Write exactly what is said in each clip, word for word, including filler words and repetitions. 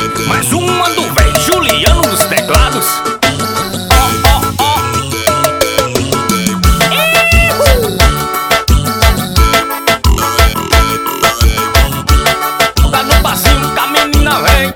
Mais uma do véi Juliano dos teclados. Ó, ó, ó. Tá no passinho que a menina vem.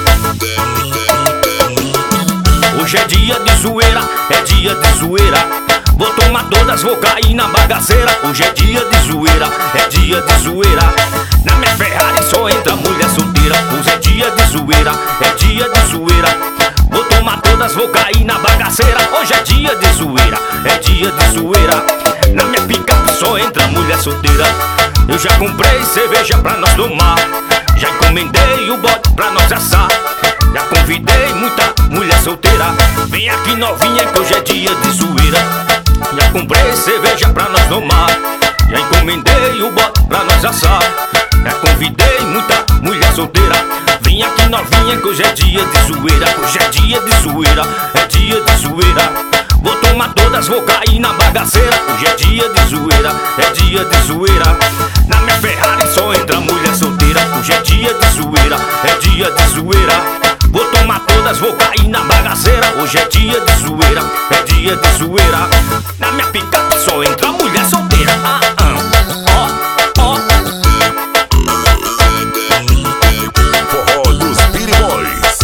Hoje é dia de zoeira, é dia de zoeira. Vou tomar todas, vou cair na bagaceira. Hoje é dia de zoeira, é dia de zoeira. Na minha Ferrari só entra mulher solteira. Hoje é dia de zoeira, é dia de zoeira. Vou tomar todas, vou cair na bagaceira. Hoje é dia de zoeira, é dia de zoeira. Na minha picape só entra mulher solteira. Eu já comprei cerveja pra nós tomar, já encomendei o bode pra nós assar. Já convidei muita mulher solteira. Vem aqui novinha que hoje é dia de zoeira. Já comprei cerveja pra nós tomar, já encomendei o bode pra nós assar. Já convidei muita mulher solteira. Vem aqui novinha que hoje é dia de zoeira. Hoje é dia de zoeira, é dia de zoeira. Vou tomar todas, vou cair na bagaceira. Hoje é dia de zoeira, é dia de zoeira. Na minha Ferrari só entra mulher solteira. Hoje é dia de zoeira, é dia de zoeira. Vou tomar todas, vou cair na bagaceira. Hoje é dia de zoeira, é dia de zoeira. Na minha picape só entra mulher solteira. Ah, ah, ó, ó. Forró dos Beat Boys.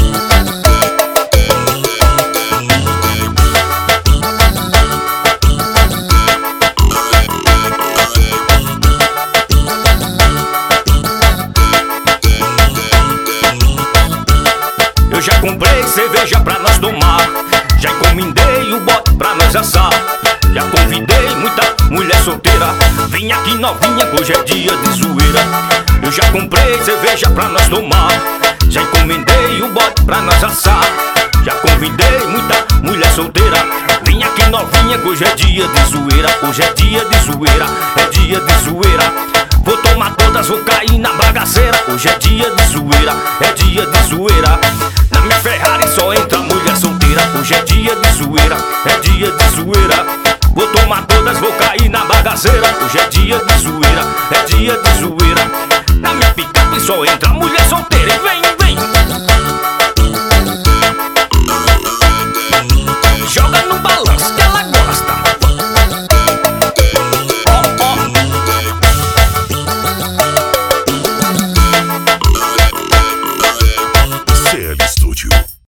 Eu já comprei cerveja pra nós tomar, já encomendei o bote pra nós assar. Já convidei muita mulher solteira. Vem aqui novinha que hoje é dia de zoeira. Eu já comprei cerveja pra nós tomar, já encomendei o bote pra nós assar. Já convidei muita mulher solteira. Vem aqui novinha que hoje é dia de zoeira. Hoje é dia de zoeira, é dia de zoeira. Vou tomar todas, vou cair na bagaceira. Hoje é dia de zoeira, é dia de zoeira. Na minha Ferrari só entra mulher solteira. Hoje é dia de zoeira, é dia de zoeira.